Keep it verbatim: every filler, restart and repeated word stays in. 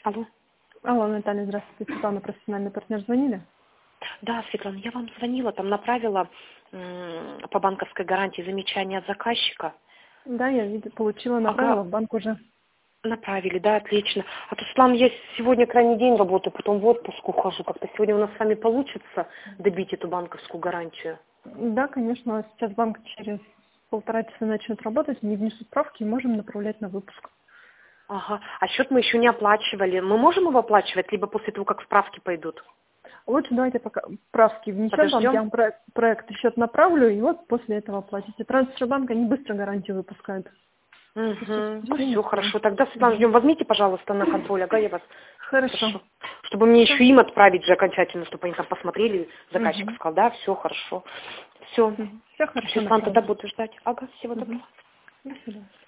Алло. Алло, Наталья, здравствуйте. Светлана, профессиональный партнер, звонили? Да, Светлана, я вам звонила, там направила м, по банковской гарантии замечание от заказчика. Да, я видела, получила, направила Ага, в банк уже. направили, да, отлично. А то, Светлана, я сегодня крайний день работаю, потом в отпуск ухожу. Как-то сегодня у нас с вами получится добить эту банковскую гарантию? Да, конечно, сейчас банк через полтора часа начнет работать, не внесут справки и можем направлять на выпуск. Ага, а счет мы еще не оплачивали. Мы можем его оплачивать, либо после того, как справки пойдут? Лучше давайте пока правки внесем, банк, я Подождем? вам проект, проект и счет направлю, и вот после этого оплатите. Трансфербанк, они быстро гарантию выпускают. Угу. Время Все, успеем. хорошо. Тогда, Светлана, ждем. Возьмите, пожалуйста, на контроль, ага, я вас. Хорошо. Хорошо. Чтобы мне Все. еще им отправить же окончательно, чтобы они там посмотрели. Заказчик Угу. сказал, да, все хорошо. Все. Все Все, хорошо, Светлана, тогда направлю. буду ждать. Ага, всего Угу. доброго. До свидания.